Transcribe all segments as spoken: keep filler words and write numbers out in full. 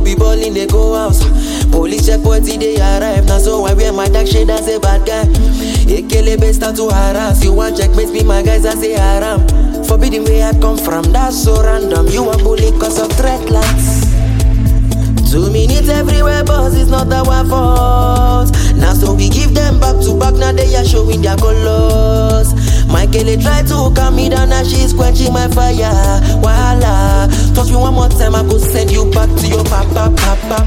we ballin', they go house. Police checkpoint, they arrive. Now so I wear my dark shade as a bad guy. Ekelebe start to harass. You want checkmate me, my guys, I say haram. Forbidden where I come from, that's so random. You want bully cause of threat lights. Two minutes everywhere, boss, it's not our fault. Now so we give them back to back, now they are showing their colors. Michael try to calm me down, now she's quenching my fire. Voila, touch me one more time, I could send you back to your papa, papa.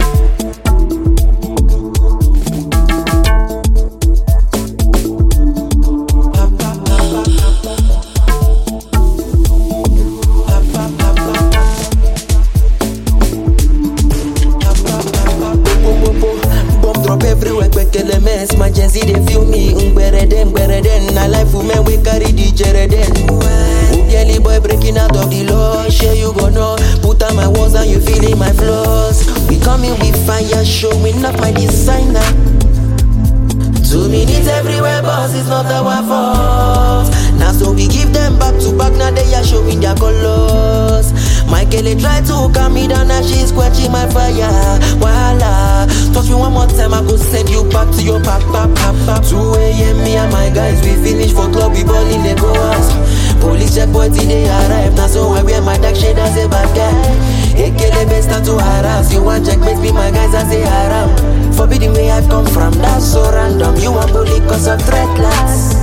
My Gen Z, they feel me, Umbereden, Bereden. I life women, we carry the Jereden. Ugelly boy breaking out of the law. Sure you go know, put on my walls and you feeling my flaws. We coming with fire, showing up my designer. Two minutes everywhere, boss, it's not our fault. Now so we give them back to back, now they are showing their colors. Michael try to calm me down, now she's quenching my fire. Voila, touch me one more time, I could send you back to your papa, papa. two a.m. me and my guys, we finish for club, we ball in the house. Police checkpoint, they arrive. Now so I wear my dark shade as a bad guy. Ekelebe start to harass. You want checkmate me, my guys, I say haram. Forbidden where I come from, that's so random. You want bully cause of threat lights.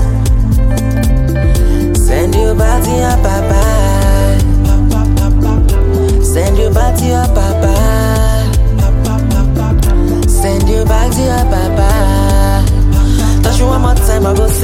Send you back to your papa. Send you back to your papa. Send you back to your papa. Touch you one more time, I go